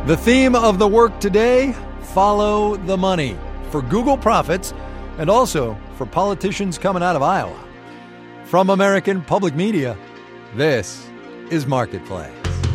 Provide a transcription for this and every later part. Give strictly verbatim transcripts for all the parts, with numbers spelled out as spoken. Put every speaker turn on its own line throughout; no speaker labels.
The theme of the work today, follow the money, for Google profits and also for politicians coming out of Iowa. From American Public Media, this is Marketplace.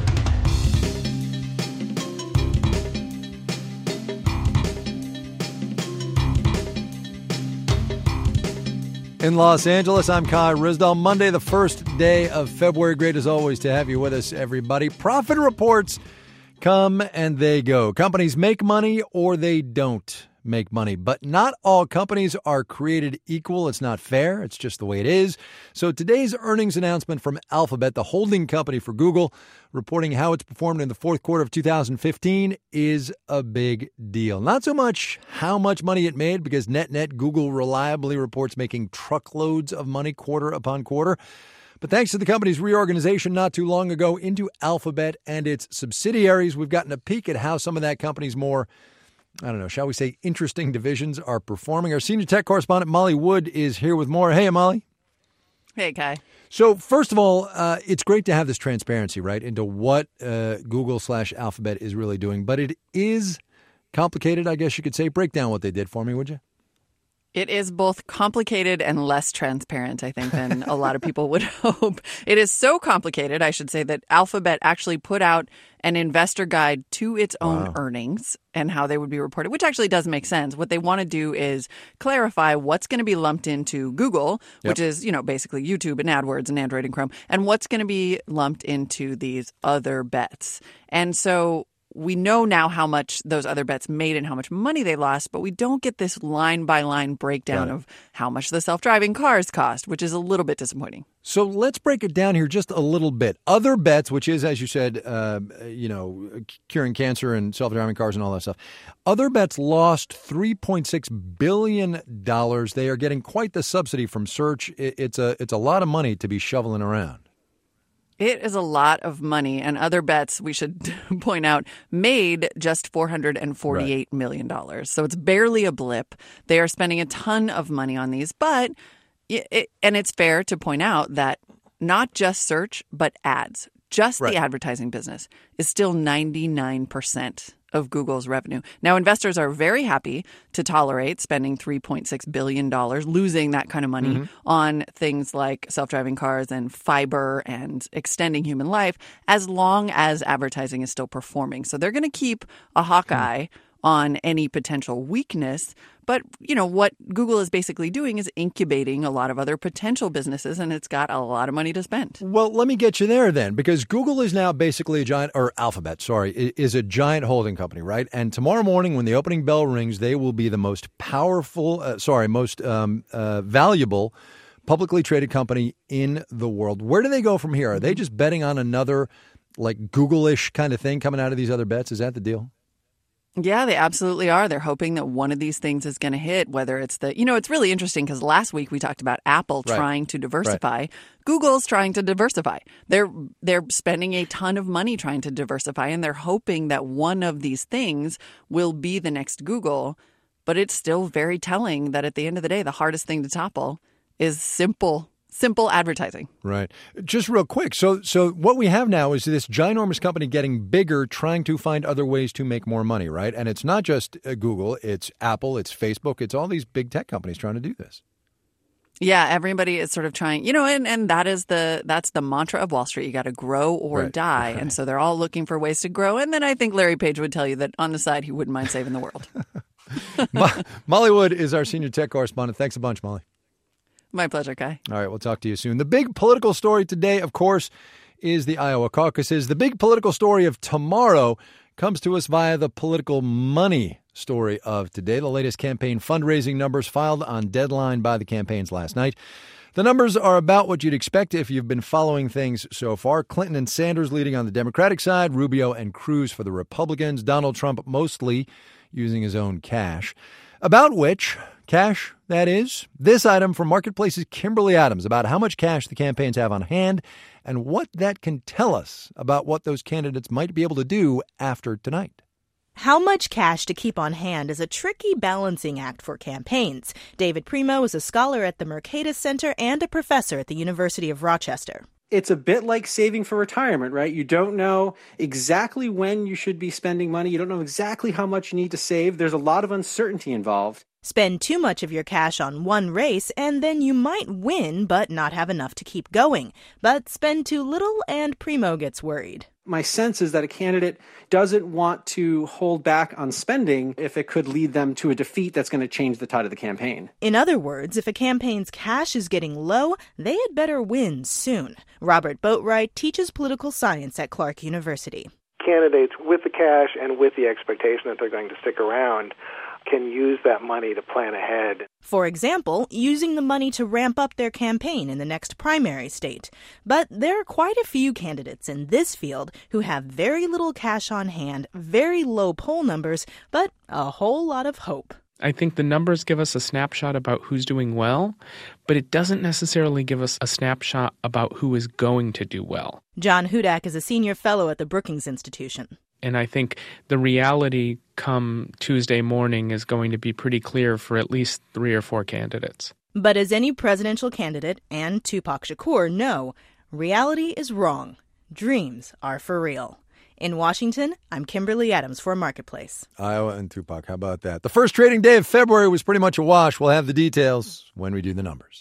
In Los Angeles, I'm Kai Ryssdal. Monday, the first day of February. Great as always to have you with us, everybody. Profit reports come and they go. Companies make money or they don't make money. But not all companies are created equal. It's not fair. It's just the way it is. So today's earnings announcement from Alphabet, the holding company for Google, reporting how it's performed in the fourth quarter of two thousand fifteen is a big deal. Not so much how much money it made, because net-net, Google reliably reports making truckloads of money quarter upon quarter. But thanks to the company's reorganization not too long ago into Alphabet and its subsidiaries, we've gotten a peek at how some of that company's more, I don't know, shall we say, interesting divisions are performing. Our senior tech correspondent, Molly Wood, is here with more. Hey, Molly.
Hey, Kai.
So, first of all, uh, it's great to have this transparency, right, into what uh, Google slash Alphabet is really doing. But it is complicated, I guess you could say. Break down what they did for me, would you?
It is both complicated and less transparent, I think, than a lot of people would hope. It is so complicated, I should say, that Alphabet actually put out an investor guide to its own wow. earnings and how they would be reported, which actually does make sense. What they want to do is clarify what's going to be lumped into Google, yep. which is, you know, basically YouTube and AdWords and Android and Chrome, and what's going to be lumped into these other bets. And so we know now how much those other bets made and how much money they lost, but we don't get this line-by-line breakdown of how much the self-driving cars cost, which is a little bit disappointing.
So let's break it down here just a little bit. Other bets, which is, as you said, uh, you know, curing cancer and self-driving cars and all that stuff. Other bets lost three point six billion dollars. They are getting quite the subsidy from search. It's a, it's a lot of money to be shoveling around.
It is a lot of money, and Other Bets, we should point out, made just four hundred forty-eight right. million dollars. So it's barely a blip. They are spending a ton of money on these, but it, it, and it's fair to point out that not just search, but ads, just right. the advertising business is still ninety-nine percent of Google's revenue. Now, investors are very happy to tolerate spending three point six billion dollars, losing that kind of money mm-hmm. on things like self-driving cars and fiber and extending human life, as long as advertising is still performing. So they're going to keep a hawk eye mm-hmm. on any potential weakness. But, you know, what Google is basically doing is incubating a lot of other potential businesses, and it's got a lot of money to spend.
Well, let me get you there then, because Google is now basically a giant, or Alphabet, sorry, is a giant holding company, right? And tomorrow morning when the opening bell rings, they will be the most powerful, uh, sorry, most um, uh, valuable publicly traded company in the world. Where do they go from here? Are they just betting on another, like, Google-ish kind of thing coming out of these other bets? Is that the deal?
Yeah, they absolutely are. They're hoping that one of these things is going to hit, whether it's the, you know, it's really interesting because last week we talked about Apple right. trying to diversify. Right. Google's trying to diversify. They're they're spending a ton of money trying to diversify, and they're hoping that one of these things will be the next Google. But it's still very telling that at the end of the day, the hardest thing to topple is simple Simple advertising. Right.
Just real quick. So so what we have now is this ginormous company getting bigger, trying to find other ways to make more money, right? And it's not just uh, Google, it's Apple, it's Facebook, it's all these big tech companies trying to do this.
Yeah, everybody is sort of trying, you know, and, and that is the that's the mantra of Wall Street. You got to grow or right. die. Right. And so they're all looking for ways to grow. And then I think Larry Page would tell you that on the side, he wouldn't mind saving the world.
Mo- Molly Wood is our senior tech correspondent. Thanks a bunch, Molly.
My pleasure, Kai.
All right, we'll talk to you soon. The big political story today, of course, is the Iowa caucuses. The big political story of tomorrow comes to us via the political money story of today. The latest campaign fundraising numbers filed on deadline by the campaigns last night. The numbers are about what you'd expect if you've been following things so far. Clinton and Sanders leading on the Democratic side, Rubio and Cruz for the Republicans, Donald Trump mostly using his own cash. About which, cash, that is, this item from Marketplace's Kimberly Adams about how much cash the campaigns have on hand and what that can tell us about what those candidates might be able to do after tonight.
How much cash to keep on hand is a tricky balancing act for campaigns. David Primo is a scholar at the Mercatus Center and a professor at the University of Rochester.
It's a bit like saving for retirement, right? You don't know exactly when you should be spending money. You don't know exactly how much you need to save. There's a lot of uncertainty involved.
Spend too much of your cash on one race, and then you might win but not have enough to keep going. But spend too little, and Primo gets worried.
My sense is that a candidate doesn't want to hold back on spending if it could lead them to a defeat that's going to change the tide of the campaign.
In other words, if a campaign's cash is getting low, they had better win soon. Robert Boatwright teaches political science at Clark University.
Candidates with the cash and with the expectation that they're going to stick around can use that money to plan ahead.
For example, using the money to ramp up their campaign in the next primary state. But there are quite a few candidates in this field who have very little cash on hand, very low poll numbers, but a whole lot of hope.
I think the numbers give us a snapshot about who's doing well, but it doesn't necessarily give us a snapshot about who is going to do well.
John Hudak is a senior fellow at the Brookings Institution.
And I think the reality come Tuesday morning is going to be pretty clear for at least three or four candidates.
But as any presidential candidate and Tupac Shakur know, reality is wrong. Dreams are for real. In Washington, I'm Kimberly Adams for Marketplace.
Iowa and Tupac, how about that? The first trading day of February was pretty much a wash. We'll have the details when we do the numbers.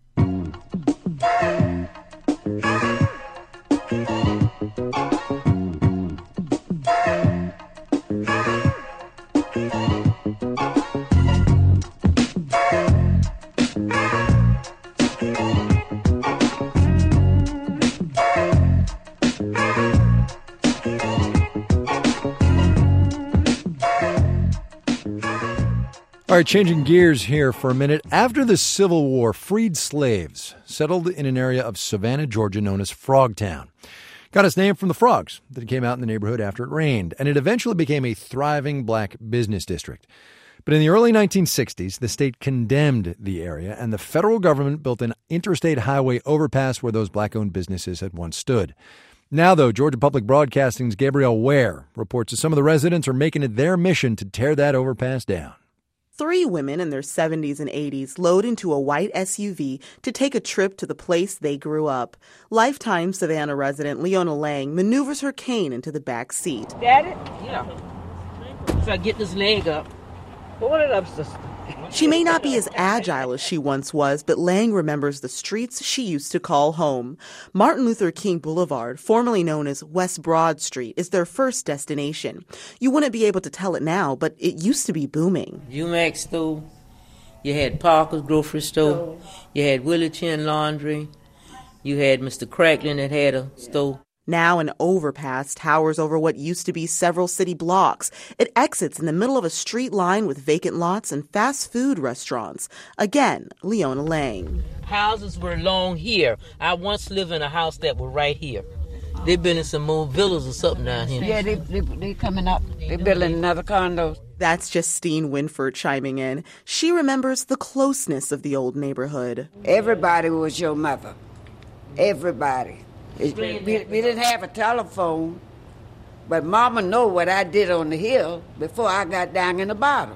All right, changing gears here for a minute. After the Civil War, freed slaves settled in an area of Savannah, Georgia known as Frogtown. Got its name from the frogs that came out in the neighborhood after it rained, and it eventually became a thriving black business district. But in the early nineteen sixties, the state condemned the area, and the federal government built an interstate highway overpass where those black-owned businesses had once stood. Now, though, Georgia Public Broadcasting's Gabrielle Ware reports that some of the residents are making it their mission to tear that overpass down.
Three women in their seventies and eighties load into a white S U V to take a trip to the place they grew up. Lifetime Savannah resident Leona Lang maneuvers her cane into the back seat.
Daddy? Yeah. So I get this leg up. Pull it up, sister.
She may not be as agile as she once was, but Lang remembers the streets she used to call home. Martin Luther King Boulevard, formerly known as West Broad Street, is their first destination. You wouldn't be able to tell it now, but it used to be booming.
UMax store, you had Parker's grocery store, you had Willie Chin Laundry, you had Mister Cracklin that had a store.
Now an overpass towers over what used to be several city blocks. It exits in the middle of a street line with vacant lots and fast food restaurants. Again, Leona Lang.
Houses were long here. I once lived in a house that was right here. They've been in some more villas or something down here.
Yeah, they they they coming up. They're building another condo.
That's Justine Winford chiming in. She remembers the closeness of the old neighborhood.
Everybody was your mother. Everybody. It, we, we didn't have a telephone, but Mama know what I did on the hill before I got down in the bottom.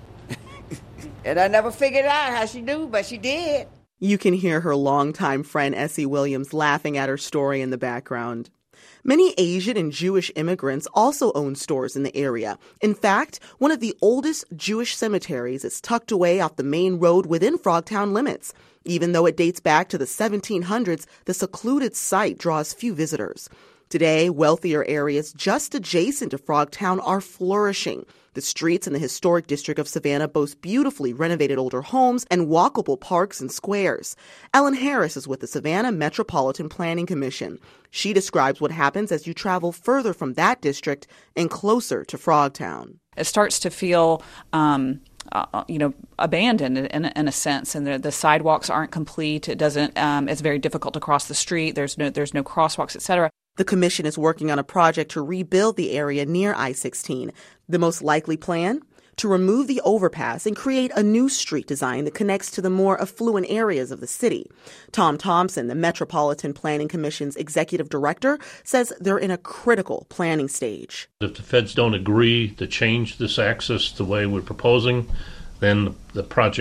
And I never figured out how she knew, but she did.
You can hear her longtime friend Essie Williams laughing at her story in the background. Many Asian and Jewish immigrants also own stores in the area. In fact, one of the oldest Jewish cemeteries is tucked away off the main road within Frogtown limits. Even though it dates back to the seventeen hundreds, the secluded site draws few visitors. Today, wealthier areas just adjacent to Frogtown are flourishing. The streets in the historic district of Savannah boast beautifully renovated older homes and walkable parks and squares. Ellen Harris is with the Savannah Metropolitan Planning Commission. She describes what happens as you travel further from that district and closer to Frogtown.
It starts to feel um Uh, you know, abandoned in, in a sense, and the, the sidewalks aren't complete. It doesn't. Um, it's very difficult to cross the street. There's no, there's no crosswalks, et cetera.
The commission is working on a project to rebuild the area near I sixteen. The most likely plan? To remove the overpass and create a new street design that connects to the more affluent areas of the city. Tom Thompson, the Metropolitan Planning Commission's executive director, says they're in a critical planning stage.
If the feds don't agree to change this access the way we're proposing, then the project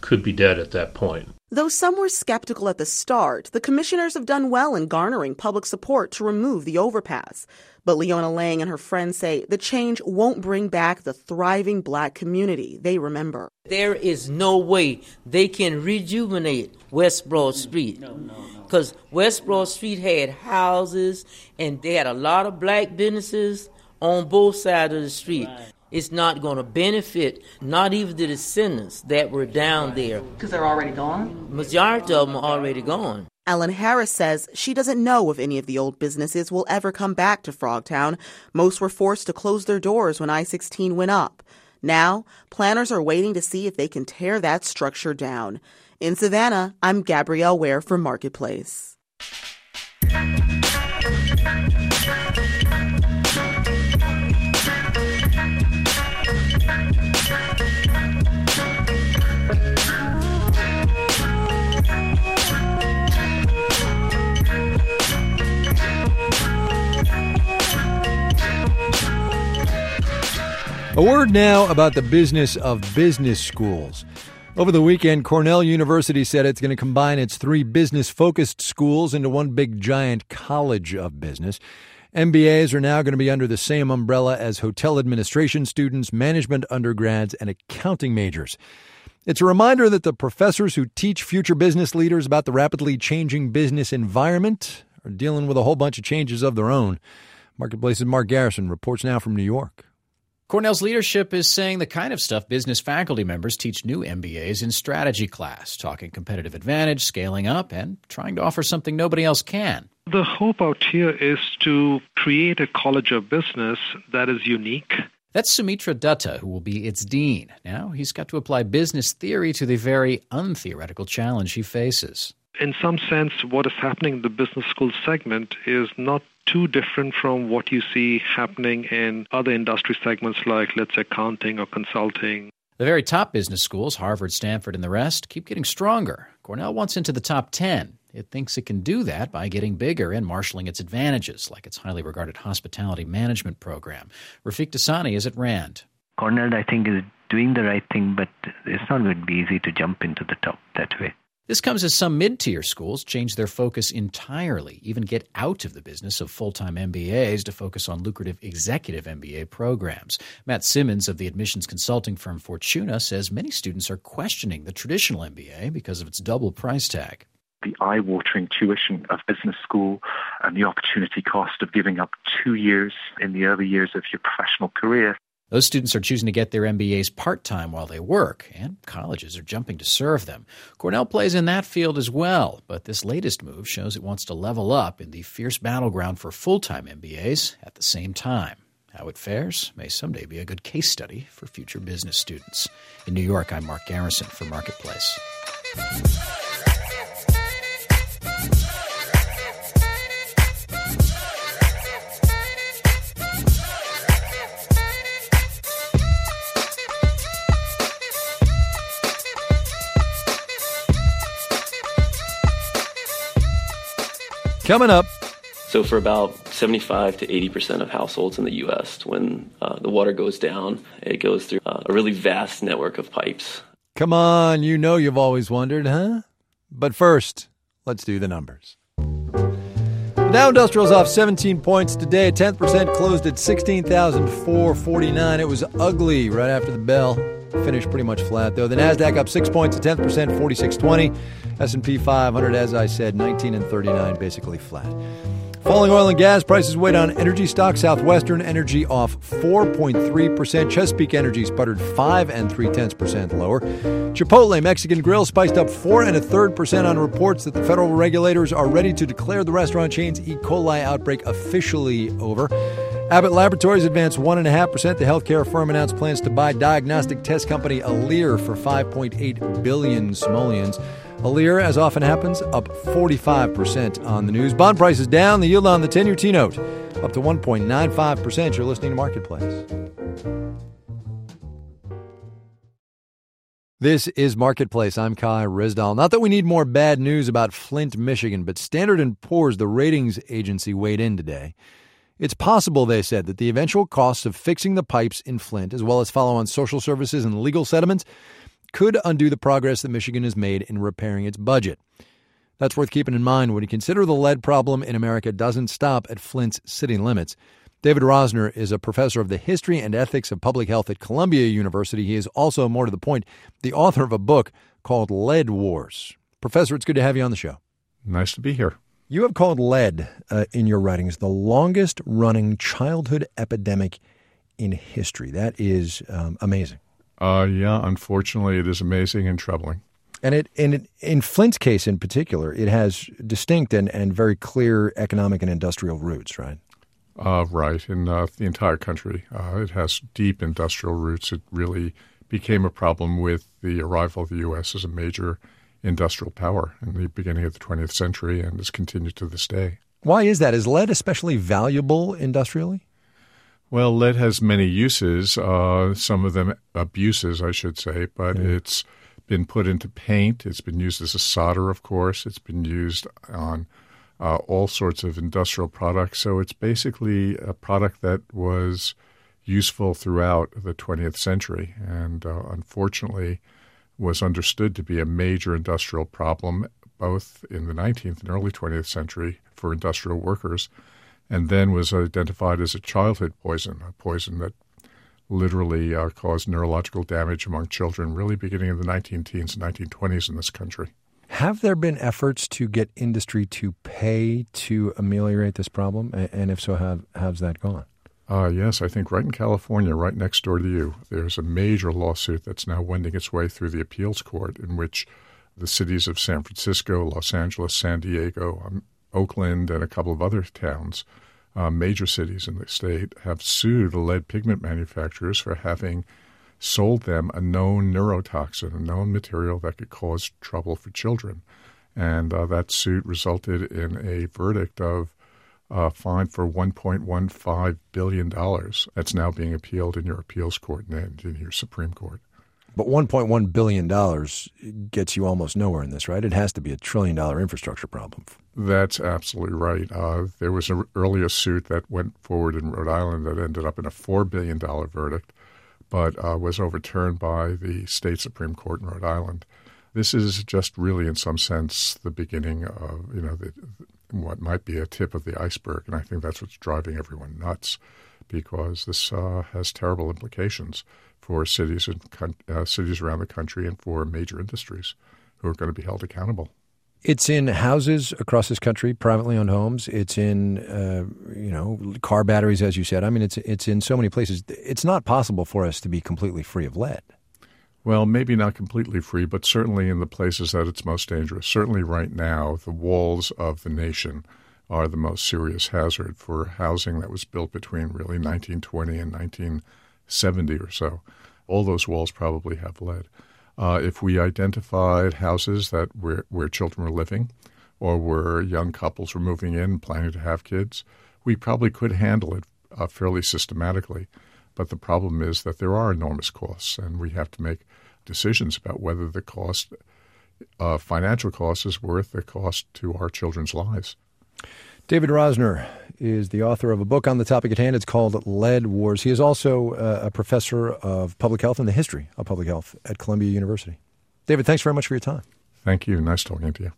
could be dead at that point.
Though some were skeptical at the start, the commissioners have done well in garnering public support to remove the overpass. But Leona Lang and her friends say the change won't bring back the thriving black community they remember.
There is no way they can rejuvenate West Broad Street. No, no, no. Because West Broad Street had houses and they had a lot of black businesses on both sides of the street. Right. It's not going to benefit, not even the descendants that were down there.
Because they're already gone?
Majority of them are already gone.
Ellen Harris says she doesn't know if any of the old businesses will ever come back to Frogtown. Most were forced to close their doors when I sixteen went up. Now, planners are waiting to see if they can tear that structure down. In Savannah, I'm Gabrielle Ware for Marketplace.
A word now about the business of business schools. Over the weekend, Cornell University said it's going to combine its three business-focused schools into one big giant college of business. M B As are now going to be under the same umbrella as hotel administration students, management undergrads, and accounting majors. It's a reminder that the professors who teach future business leaders about the rapidly changing business environment are dealing with a whole bunch of changes of their own. Marketplace's Mark Garrison reports now from New York.
Cornell's leadership is saying the kind of stuff business faculty members teach new M B As in strategy class, talking competitive advantage, scaling up, and trying to offer something nobody else can.
The hope out here is to create a college of business that is unique.
That's Sumitra Dutta, who will be its dean. Now he's got to apply business theory to the very untheoretical challenge he faces.
In some sense, what is happening in the business school segment is not too different from what you see happening in other industry segments like, let's say, accounting or consulting.
The very top business schools, Harvard, Stanford, and the rest, keep getting stronger. Cornell wants into the top ten. It thinks it can do that by getting bigger and marshaling its advantages, like its highly regarded hospitality management program. Rafiq Dasani is at Rand.
Cornell, I think, is doing the right thing, but it's not going to be easy to jump into the top that way.
This comes as some mid-tier schools change their focus entirely, even get out of the business of full-time M B As to focus on lucrative executive M B A programs. Matt Simmons of the admissions consulting firm Fortuna says many students are questioning the traditional M B A because of its double price tag.
The eye-watering tuition of business school and the opportunity cost of giving up two years in the early years of your professional career.
Those students are choosing to get their M B As part-time while they work, and colleges are jumping to serve them. Cornell plays in that field as well, but this latest move shows it wants to level up in the fierce battleground for full-time M B As at the same time. How it fares may someday be a good case study for future business students. In New York, I'm Mark Garrison for Marketplace.
Coming up.
So for about seventy-five to eighty percent of households in the U S, when uh, the water goes down, it goes through uh, a really vast network of pipes.
Come on, you know you've always wondered, huh? But first, let's do the numbers. The Dow Industrial's off seventeen points today. tenth percent closed at sixteen thousand four hundred forty-nine. It was ugly right after the bell. Finished pretty much flat, though. The NASDAQ up six points at tenth percent, forty-six twenty. S and P five hundred, as I said, nineteen and thirty-nine, basically flat. Falling oil and gas prices weighed on energy stocks. Southwestern Energy off four point three percent. Chesapeake Energy sputtered five and three-tenths percent lower. Chipotle Mexican Grill spiced up four and a third percent on reports that the federal regulators are ready to declare the restaurant chain's E. coli outbreak officially over. Abbott Laboratories advanced one point five percent. The healthcare firm announced plans to buy diagnostic test company Alere for five point eight billion simoleons. Alere, as often happens, up forty-five percent on the news. Bond prices down. The yield on the ten-year T-note up to one point nine five percent. You're listening to Marketplace. This is Marketplace. I'm Kai Rizdal. Not that we need more bad news about Flint, Michigan, but Standard and Poor's, the ratings agency, weighed in today. It's possible, they said, that the eventual costs of fixing the pipes in Flint, as well as follow-on social services and legal settlements, could undo the progress that Michigan has made in repairing its budget. That's worth keeping in mind when you consider the lead problem in America doesn't stop at Flint's city limits. David Rosner is a professor of the history and ethics of public health at Columbia University. He is also, more to the point, the author of a book called Lead Wars. Professor, it's good to have you on the show.
Nice to be here.
You have called lead uh, in your writings the longest-running childhood epidemic in history. That is um, amazing.
Uh, yeah, unfortunately, it is amazing and troubling.
And it, in, it, in Flint's case in particular, it has distinct and, and very clear economic and industrial roots, right?
Uh, right. In uh, the entire country, uh, it has deep industrial roots. It really became a problem with the arrival of the U S as a major industrial power in the beginning of the twentieth century and has continued to this day.
Why is that? Is lead especially valuable industrially?
Well, lead has many uses, uh, some of them abuses, I should say, but yeah. It's been put into paint. It's been used as a solder, of course. It's been used on uh, all sorts of industrial products. So it's basically a product that was useful throughout the twentieth century and uh, unfortunately was understood to be a major industrial problem both in the nineteenth and early twentieth century for industrial workers, and then was identified as a childhood poison, a poison that literally uh, caused neurological damage among children really beginning in the nineteen teens and nineteen twenties in this country.
Have there been efforts to get industry to pay to ameliorate this problem? And if so, how, how's that gone?
Uh, yes, I think right in California, right next door to you, there's a major lawsuit that's now wending its way through the appeals court in which the cities of San Francisco, Los Angeles, San Diego, um, Oakland, and a couple of other towns, uh, major cities in the state, have sued lead pigment manufacturers for having sold them a known neurotoxin, a known material that could cause trouble for children. And uh, that suit resulted in a verdict of uh, fine for one point one five billion dollars. That's now being appealed in your appeals court and in your Supreme Court.
But one point one billion dollars gets you almost nowhere in this, right? It has to be a trillion-dollar infrastructure problem.
That's absolutely right. Uh, there was an earlier suit that went forward in Rhode Island that ended up in a four billion dollars verdict, but uh, was overturned by the state Supreme Court in Rhode Island. This is just really, in some sense, the beginning of, you know, the, what might be a tip of the iceberg, and I think that's what's driving everyone nuts, because this uh, has terrible implications for cities and uh, cities around the country and for major industries who are going to be held accountable.
It's in houses across this country, privately owned homes. It's in, uh, you know, car batteries, as you said. I mean, it's it's in so many places. It's not possible for us to be completely free of lead.
Well, maybe not completely free, but certainly in the places that it's most dangerous. Certainly right now, the walls of the nation are the most serious hazard for housing that was built between really nineteen twenty and nineteen seventy or so. All those walls probably have lead. Uh, if we identified houses that where, where children were living or where young couples were moving in planning to have kids, we probably could handle it uh, fairly systematically. But the problem is that there are enormous costs, and we have to make decisions about whether the cost, uh, financial cost, is worth the cost to our children's lives.
David Rosner is the author of a book on the topic at hand. It's called Lead Wars. He is also uh, a professor of public health and the history of public health at Columbia University. David, thanks very much for your time.
Thank you. Nice talking to you.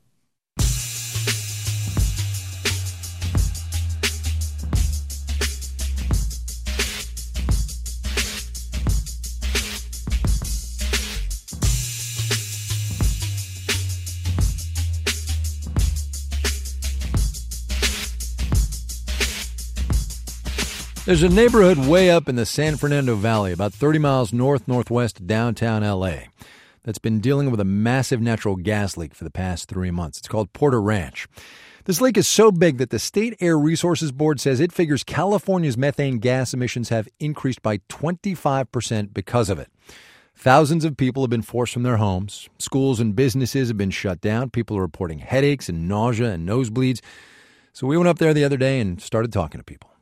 There's a neighborhood way up in the San Fernando Valley, about thirty miles north-northwest of downtown L A, that's been dealing with a massive natural gas leak for the past three months. It's called Porter Ranch. This leak is so big that the State Air Resources Board says it figures California's methane gas emissions have increased by twenty-five percent because of it. Thousands of people have been forced from their homes. Schools and businesses have been shut down. People are reporting headaches and nausea and nosebleeds. So we went up there the other day and started talking to people.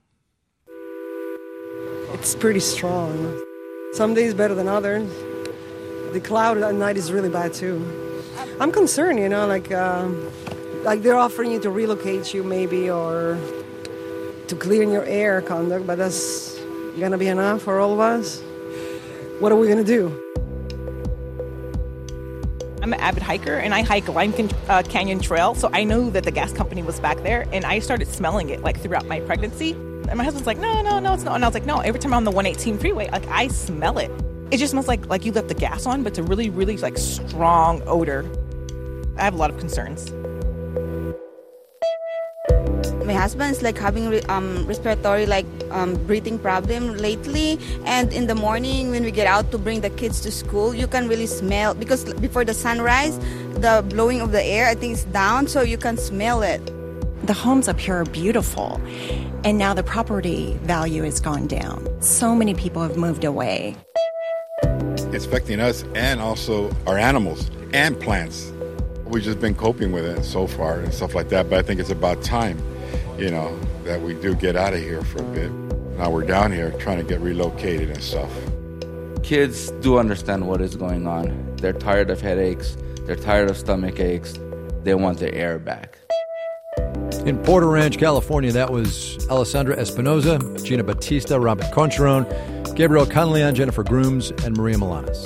It's pretty strong. Some days better than others. The cloud at night is really bad too. I'm concerned, you know, like uh, like they're offering you to relocate you maybe or to clean your air conduct, but that's gonna be enough for all of us. What are we gonna do?
I'm an avid hiker, and I hike Lime Can- uh, Canyon Trail, so I knew that the gas company was back there, and I started smelling it, like, throughout my pregnancy. And my husband's like, no, no, no, it's not. And I was like, no, every time I'm on the one eighteen freeway, like, I smell it. It just smells like, like you left the gas on, but it's a really, really, like, strong odor. I have a lot of concerns.
My husband's like having um, respiratory like um, breathing problem lately, and in the morning when we get out to bring the kids to school, you can really smell, because before the sunrise, the blowing of the air, I think, is down, so you can smell it.
The homes up here are beautiful, and now the property value has gone down. So many people have moved away.
It's affecting us and also our animals and plants. We've just been coping with it so far and stuff like that, but I think it's about time, you know, that we do get out of here for a bit. Now we're down here trying to get relocated and stuff.
Kids do understand what is going on. They're tired of headaches. They're tired of stomach aches. They want their air back.
In Porter Ranch, California, that was Alessandra Espinoza, Gina Batista, Robert Concharon, Gabriel Conleon, Jennifer Grooms, and Maria Milanes.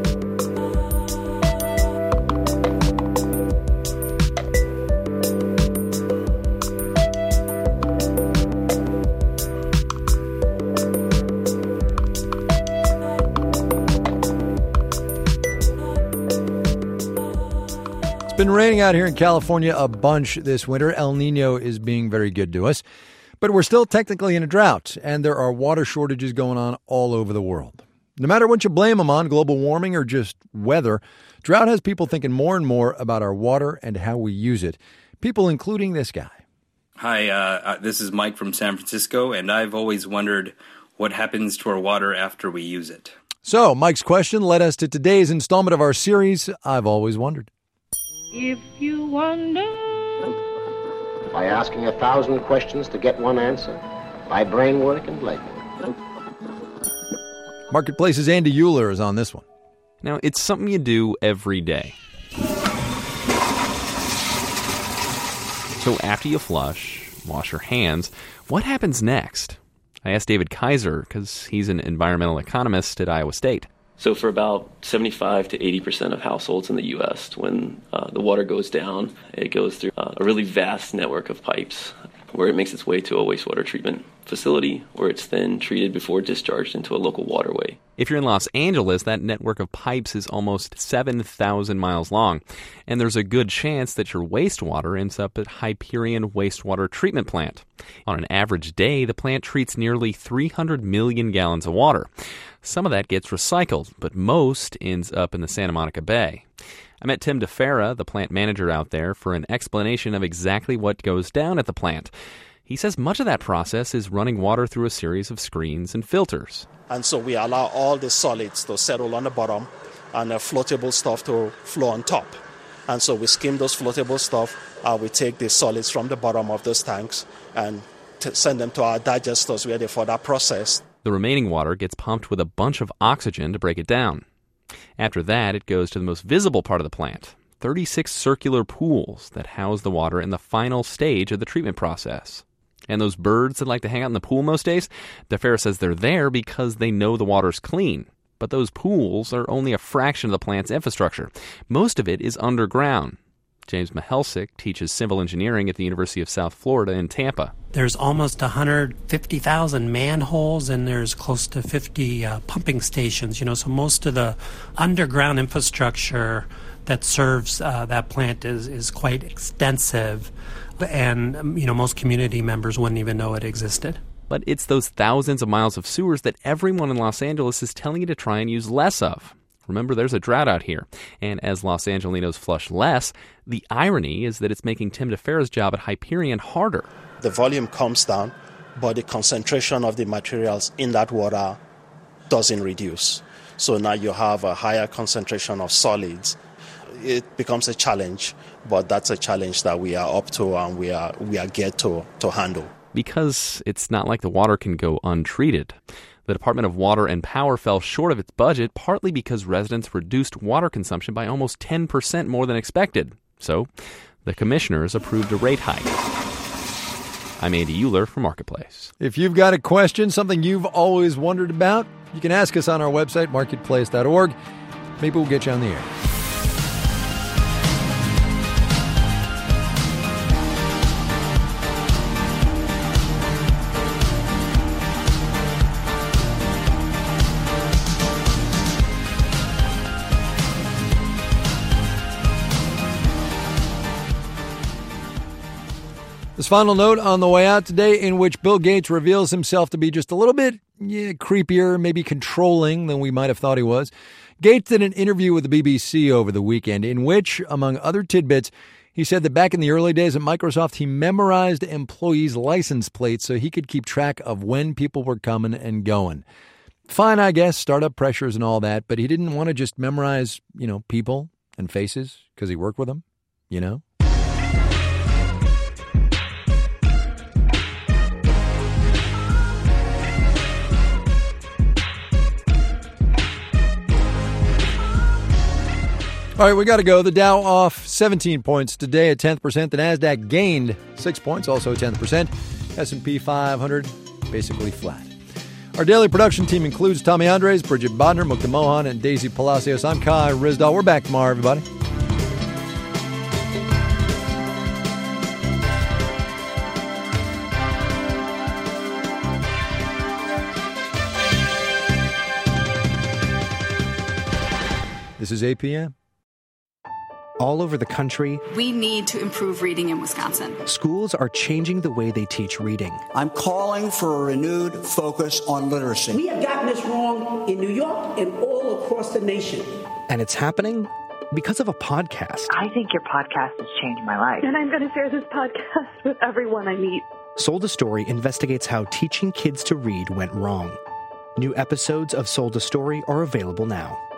It's been raining out here in California a bunch this winter. El Nino is being very good to us. But we're still technically in a drought, and there are water shortages going on all over the world. No matter what you blame them on, global warming or just weather, drought has people thinking more and more about our water and how we use it. People including this guy.
Hi, uh, this is Mike from San Francisco, and I've always wondered what happens to our water after we use it.
So, Mike's question led us to today's installment of our series, I've Always Wondered.
If you wonder...
By asking a thousand questions to get one answer. By brain work and leg work.
Marketplace's Andy Euler is on this one.
Now, it's something you do every day. So after you flush, wash your hands, what happens next? I asked David Kaiser because he's an environmental economist at Iowa State.
So for about seventy-five to eighty percent of households in the U S, when uh, the water goes down, it goes through uh, a really vast network of pipes where it makes its way to a wastewater treatment facility, where it's then treated before discharged into a local waterway.
If you're in Los Angeles, that network of pipes is almost seven thousand miles long, and there's a good chance that your wastewater ends up at Hyperion Wastewater Treatment Plant. On an average day, the plant treats nearly three hundred million gallons of water. Some of that gets recycled, but most ends up in the Santa Monica Bay. I met Tim DeFera, the plant manager out there, for an explanation of exactly what goes down at the plant. He says much of that process is running water through a series of screens and filters.
And so we allow all the solids to settle on the bottom and the floatable stuff to flow on top. And so we skim those floatable stuff. Uh, we take the solids from the bottom of those tanks and t- send them to our digesters where they're further processed.
The remaining water gets pumped with a bunch of oxygen to break it down. After that, it goes to the most visible part of the plant, thirty-six circular pools that house the water in the final stage of the treatment process. And those birds that like to hang out in the pool most days, DeFera says they're there because they know the water's clean. But those pools are only a fraction of the plant's infrastructure. Most of it is underground. James Mihelsic teaches civil engineering at the University of South Florida in Tampa.
There's almost one hundred fifty thousand manholes, and there's close to fifty uh, pumping stations. You know, so most of the underground infrastructure that serves uh, that plant is, is quite extensive, and you know, most community members wouldn't even know it existed.
But it's those thousands of miles of sewers that everyone in Los Angeles is telling you to try and use less of. Remember, there's a drought out here, and as Los Angelinos flush less, the irony is that it's making Tim DeFera's job at Hyperion harder.
The volume comes down, but the concentration of the materials in that water doesn't reduce. So now you have a higher concentration of solids. It becomes a challenge, but that's a challenge that we are up to and we are we are geared to, to handle.
Because it's not like the water can go untreated. The Department of Water and Power fell short of its budget, partly because residents reduced water consumption by almost ten percent more than expected. So, the commissioners approved a rate hike. I'm Andy Euler for Marketplace.
If you've got a question, something you've always wondered about, you can ask us on our website, marketplace dot org. Maybe we'll get you on the air. final note on the way out today, in which Bill Gates reveals himself to be just a little bit yeah, creepier, maybe controlling than we might have thought he was. Gates did an interview with the B B C over the weekend in which, among other tidbits, he said that back in the early days at Microsoft, he memorized employees' license plates so he could keep track of when people were coming and going. Fine, I guess, startup pressures and all that, but he didn't want to just memorize, you know, people and faces because he worked with them, you know? All right, we got to go. The Dow off seventeen points today, a tenth percent. The NASDAQ gained six points, also a tenth percent. S and P five hundred basically flat. Our daily production team includes Tommy Andres, Bridget Bodner, Mukta Mohan, and Daisy Palacios. I'm Kai Ryssdal. We're back tomorrow, everybody. This is A P M.
All over the country,
we need to improve reading in Wisconsin.
Schools are changing the way they teach reading.
I'm calling for a renewed focus on literacy.
We have gotten this wrong in New York and all across the nation.
And it's happening because of a podcast.
I think your podcast has changed my life.
And I'm going to share this podcast with everyone I meet.
Sold a Story investigates how teaching kids to read went wrong. New episodes of Sold a Story are available now.